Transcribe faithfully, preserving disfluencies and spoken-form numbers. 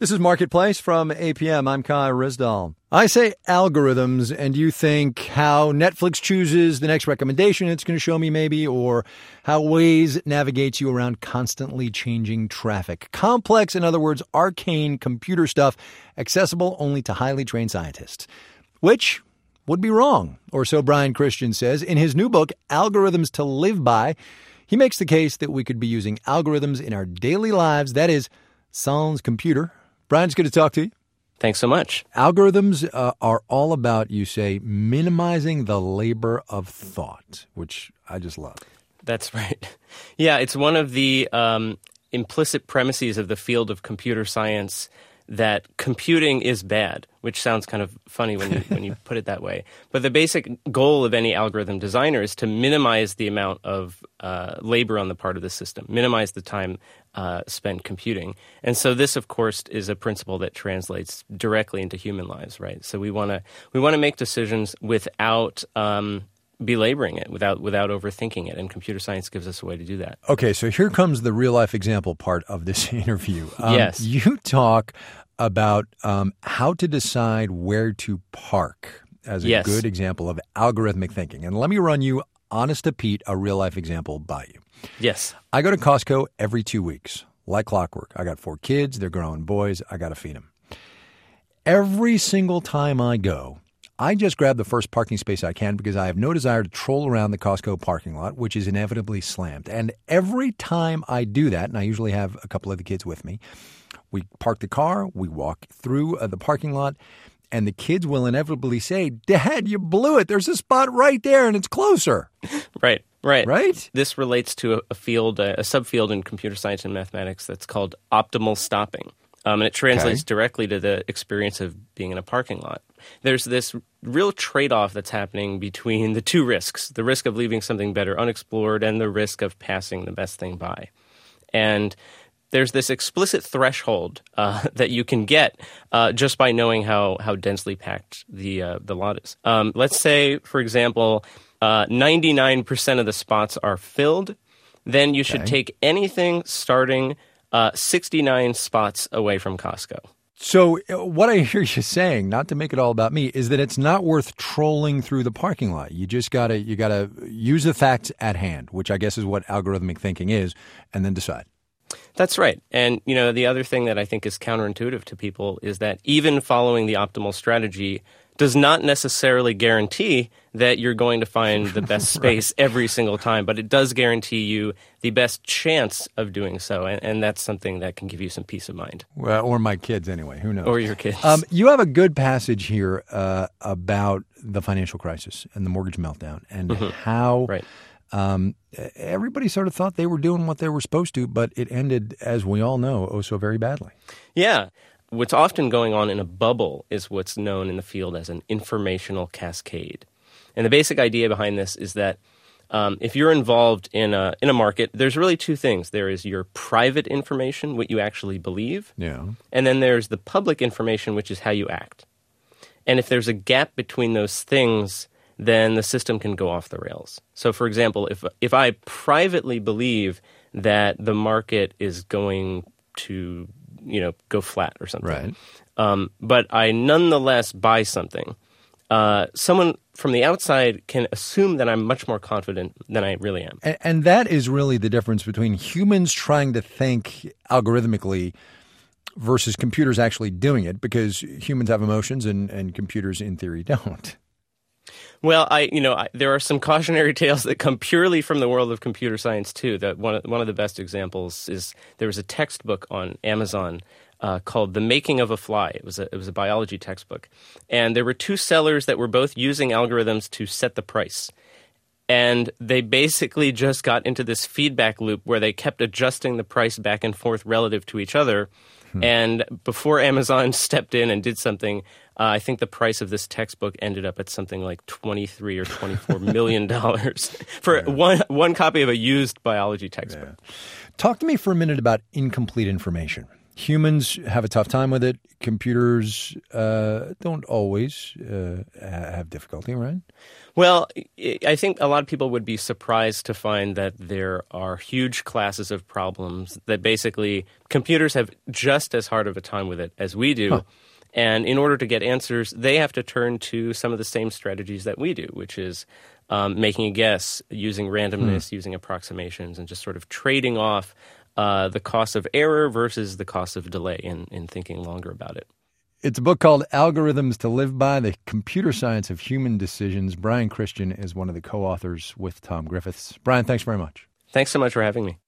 This is Marketplace from A P M. I'm Kai Rizdal. I say algorithms, and you think how Netflix chooses the next recommendation it's going to show me maybe, or how Waze navigates you around constantly changing traffic. Complex, in other words, arcane computer stuff, accessible only to highly trained scientists. Which would be wrong, or so Brian Christian says. In his new book, Algorithms to Live By, he makes the case that we could be using algorithms in our daily lives, that is, sans computer. Brian, it's good to talk to you. Thanks so much. Algorithms uh, are all about, you say, minimizing the labor of thought, which I just love. That's right. Yeah, it's one of the um, implicit premises of the field of computer science that computing is bad, which sounds kind of funny when you, when you put it that way. But the basic goal of any algorithm designer is to minimize the amount of uh, labor on the part of the system, minimize the time uh, spent computing. And so this, of course, is a principle that translates directly into human lives, right? So we want to we want to make decisions without um, belaboring it, without without overthinking it, and computer science gives us a way to do that. Okay, so here comes the real-life example part of this interview. Um, yes. You talk about um, how to decide where to park as a yes. good example of algorithmic thinking. And let me run you, honest to Pete, a real-life example by you. Yes. I go to Costco every two weeks, like clockwork. I got four kids. They're growing boys. I got to feed them. Every single time I go, I just grab the first parking space I can because I have no desire to troll around the Costco parking lot, which is inevitably slammed. And every time I do that, and I usually have a couple of the kids with me, we park the car, we walk through uh, the parking lot, and the kids will inevitably say, "Dad, you blew it. There's a spot right there, and it's closer." Right, right. Right? This relates to a, a field, a, a subfield in computer science and mathematics that's called optimal stopping. Um, and it translates okay. directly to the experience of being in a parking lot. There's this real trade-off that's happening between the two risks, the risk of leaving something better unexplored and the risk of passing the best thing by. And there's this explicit threshold uh, that you can get uh, just by knowing how how densely packed the uh, the lot is. Um, let's say, for example, uh, ninety-nine percent of the spots are filled. Then you should okay. take anything starting uh, sixty-nine spots away from Costco. So what I hear you saying, not to make it all about me, is that it's not worth trolling through the parking lot. You just gotta you gotta use the facts at hand, which I guess is what algorithmic thinking is, and then decide. That's right. And, you know, the other thing that I think is counterintuitive to people is that even following the optimal strategy does not necessarily guarantee that you're going to find the best space right. every single time, but it does guarantee you the best chance of doing so, and, and that's something that can give you some peace of mind. Well, or my kids anyway, who knows? Or your kids. Um, you have a good passage here uh, about the financial crisis and the mortgage meltdown and mm-hmm. how right. um, everybody sort of thought they were doing what they were supposed to, but it ended, as we all know, oh so very badly. Yeah. What's often going on in a bubble is what's known in the field as an informational cascade. And the basic idea behind this is that um, if you're involved in a in a market, there's really two things. There is your private information, what you actually believe. Yeah. And then there's the public information, which is how you act. And if there's a gap between those things, then the system can go off the rails. So, for example, if if I privately believe that the market is going to you know, go flat or something. Right. Um, but I nonetheless buy something. Uh, someone from the outside can assume that I'm much more confident than I really am. And, and that is really the difference between humans trying to think algorithmically versus computers actually doing it, because humans have emotions and, and computers, in theory, don't. Well, I, you know, I, there are some cautionary tales that come purely from the world of computer science too. That one of, one of the best examples is there was a textbook on Amazon uh, called "The Making of a Fly." It was a it was a biology textbook, and there were two sellers that were both using algorithms to set the price. And they basically just got into this feedback loop where they kept adjusting the price back and forth relative to each other. Hmm. And before Amazon stepped in and did something, uh, I think the price of this textbook ended up at something like twenty-three or twenty-four million dollars for yeah. one one copy of a used biology textbook. Yeah. Talk to me for a minute about incomplete information. Humans have a tough time with it. Computers uh, don't always uh, have difficulty, right? Well, I think a lot of people would be surprised to find that there are huge classes of problems that basically computers have just as hard of a time with it as we do. Huh. And in order to get answers, they have to turn to some of the same strategies that we do, which is um, making a guess, using randomness, hmm. using approximations, and just sort of trading off uh, the cost of error versus the cost of delay in, in thinking longer about it. It's a book called Algorithms to Live By, The Computer Science of Human Decisions. Brian Christian is one of the co-authors with Tom Griffiths. Brian, thanks very much. Thanks so much for having me.